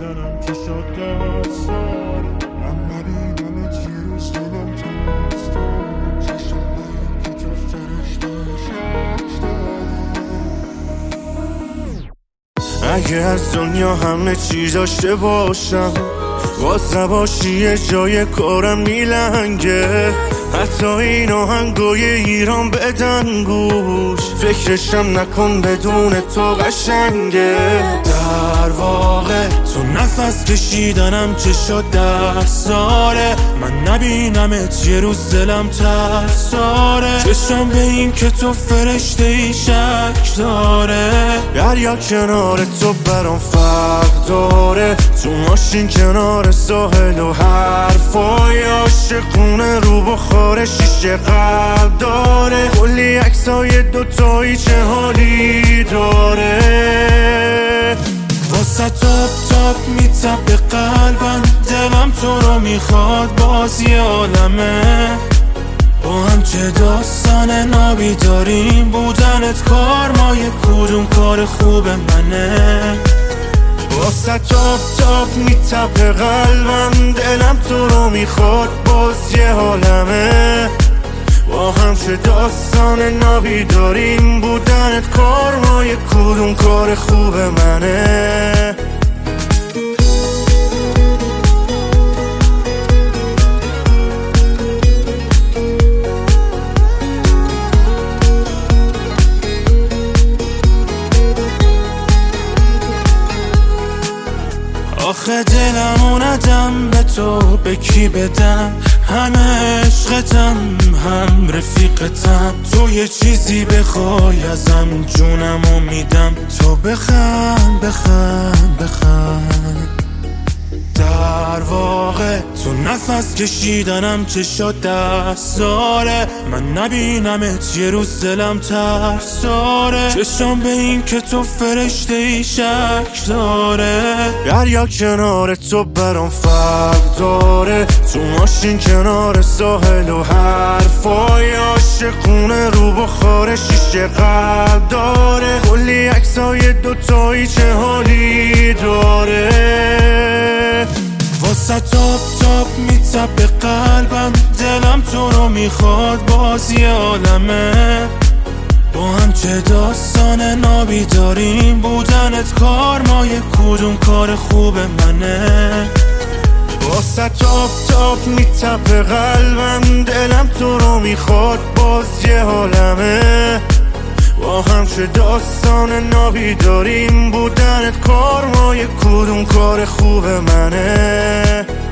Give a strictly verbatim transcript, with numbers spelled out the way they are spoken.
میزنم که شد داستان من نبینم چی روز دلم تستان چشم باید که تو فرشته شکستان. اگه از دنیا همه چیز داشته باشم باز نباشی یه جای کارم میلنگه، حتی این آهنگای ایران بدن گوش، فکرشم نکن بدون تو قشنگه. در واقع تو نفس کشیدنم چه شد دست داره، من نبینمت یه روز دلم ترس داره، چشم به این که تو فرشته ای شک داره. دریا کنار تو برام فرق داره، تو ماشین کنار ساحل و حرفای عاشقونه رو بخاره شیشه قلب داره، کلی عکسای دوتایی چه حالی داره. واسه تاپ تاپ میتپه قلبم، دلم تو رو میخواد باز یه عالمه، با هم چه داستان نابی داریم بودنت کار مای کدوم کار خوب منه. واسه تاپ تاپ میتپه قلبم، دلم تو رو میخواد باز یه عالمه، با هم چه داستان نابی داریم بودنت کار مای کدوم کار خوب منه. آخه دلمو ندم به تو به کی بدم، همه عشقتم هم رفیقتم، تو یه چیزی بخوای ازم جونمو میدم، تو بخند بخند بخند. در واقع تو نفس کشیدنم چه شد دست داره، من نبینمت یه روز دلم ترس داره، چشم به این که تو فرشته ای شک داره. دریا کنار تو برام فرق داره، تو ماشین کنار ساحل و حرفای عاشقونه رو بخاره شیشه قلب داره، کلی عکسای دوتایی چه حالی داره. واسه تاپ تاپ میتپه قلبم، دلم تو رو میخواد باز یه عالمه، با هم چه داستان نابی داریم بودنت کار مای کدوم کار خوب منه. واسه تاپ تاپ میتپه قلبم، دلم تو رو میخواد باز یه عالمه، با هم چه داستان نابی داریم بودنت کار مای کدوم کار خوب منه.